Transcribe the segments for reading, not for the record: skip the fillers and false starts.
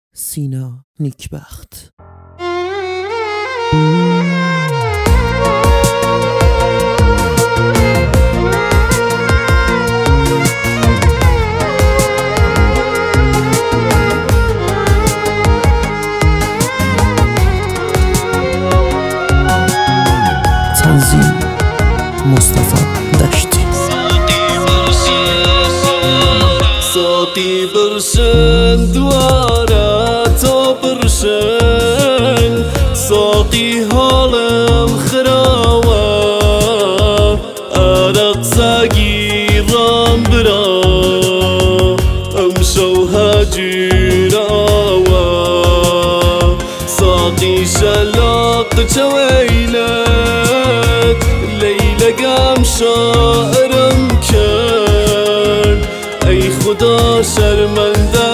سینا نیکبخت. تنظیم مصطفی دشتی. ساقی برشن دواره تا برشن، ساقی حالم خراوه، عرق ساگیرم برا امشو هجراوه. ساقی شلاق چویلت لیله قام شاعرم کرد، ای خدا شرمنده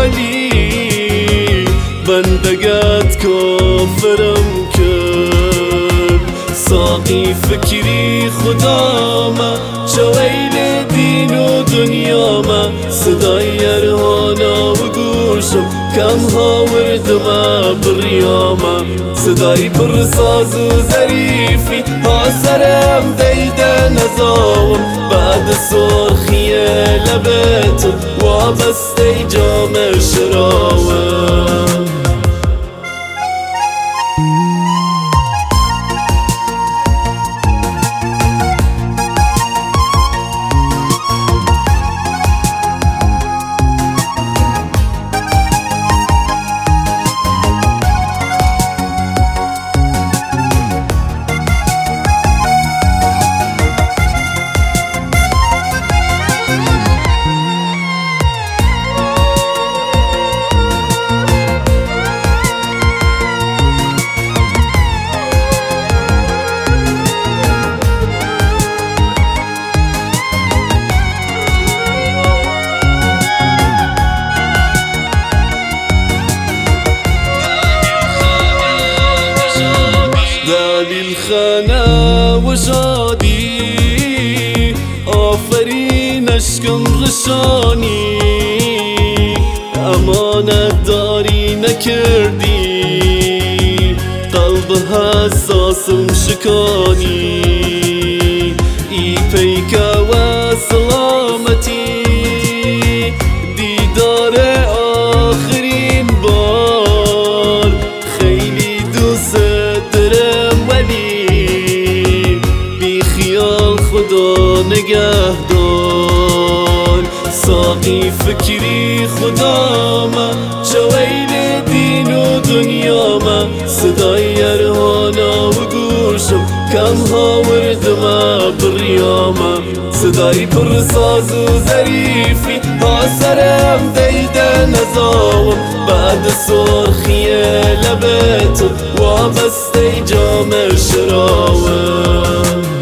ولی بندگت کافرم کرد. ساقی فکری خدا ما چویل دین و دنیا ما، صدای ارهانا و گوشم کم ها وردم بریاما، صدای پرساز و ظریفی ها سرم دیده نزاوم، بعد سرخی لبت وابسته جام شراوم. دلیل خانه و شادی آفرین اشکم رشانی، امانت داری نکردی قلب حساسم شکانی. ای پیکه و سلامتی دیدار آخرین بار، خیلی دوست دارم ولی بی خیال خدا نگهدار. ساقی فکری خدا ما چویل دین و دنیا ما، صدای ارهانا و گوشم کم ها وردم بریاما، صدای پرساز و ظریفی ها سرم دیده نزاوم، بعد سرخی لبت وابسته جام شراوم.